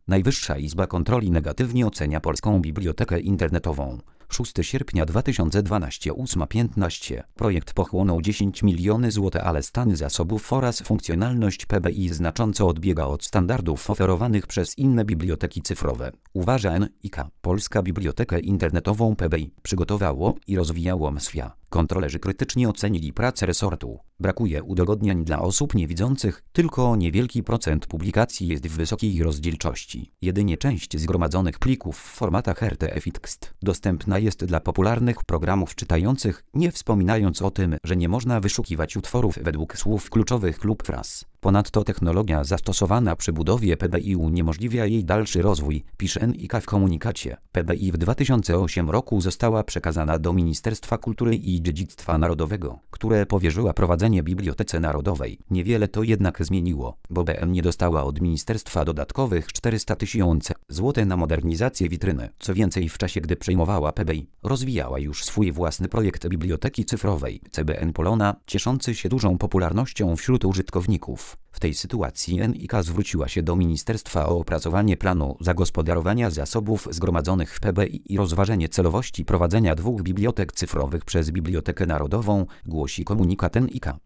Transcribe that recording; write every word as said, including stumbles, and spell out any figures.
Najwyższa Izba Kontroli negatywnie ocenia Polską Bibliotekę Internetową. szóstego sierpnia dwa tysiące dwunastego ósma piętnaście. Projekt pochłonął dziesięć milionów złotych, ale stan zasobów oraz funkcjonalność P B I znacząco odbiega od standardów oferowanych przez inne biblioteki cyfrowe. Uważa N I K. Polska Bibliotekę Internetową P B I przygotowało i rozwijało M S W I A. Kontrolerzy krytycznie ocenili pracę resortu. Brakuje udogodnień dla osób niewidzących, tylko niewielki procent publikacji jest w wysokiej rozdzielczości. Jedynie część zgromadzonych plików w formatach R T F i tekst dostępna jest dla popularnych programów czytających, nie wspominając o tym, że nie można wyszukiwać utworów według słów kluczowych lub fraz. Ponadto technologia zastosowana przy budowie P B I uniemożliwia jej dalszy rozwój, pisze N I K w komunikacie. P B I w dwa tysiące ósmym roku została przekazana do Ministerstwa Kultury i Dziedzictwa Narodowego, które powierzyła prowadzenie Bibliotece Narodowej. Niewiele to jednak zmieniło, bo B M nie dostała od ministerstwa dodatkowych czterysta tysięcy złotych na modernizację witryny. Co więcej, w czasie gdy przejmowała P B I, rozwijała już swój własny projekt biblioteki cyfrowej C B N Polona, cieszący się dużą popularnością wśród użytkowników. W tej sytuacji N I K zwróciła się do ministerstwa o opracowanie planu zagospodarowania zasobów zgromadzonych w P B I i rozważenie celowości prowadzenia dwóch bibliotek cyfrowych przez Bibliotekę Narodową, głosi komunikat N I K.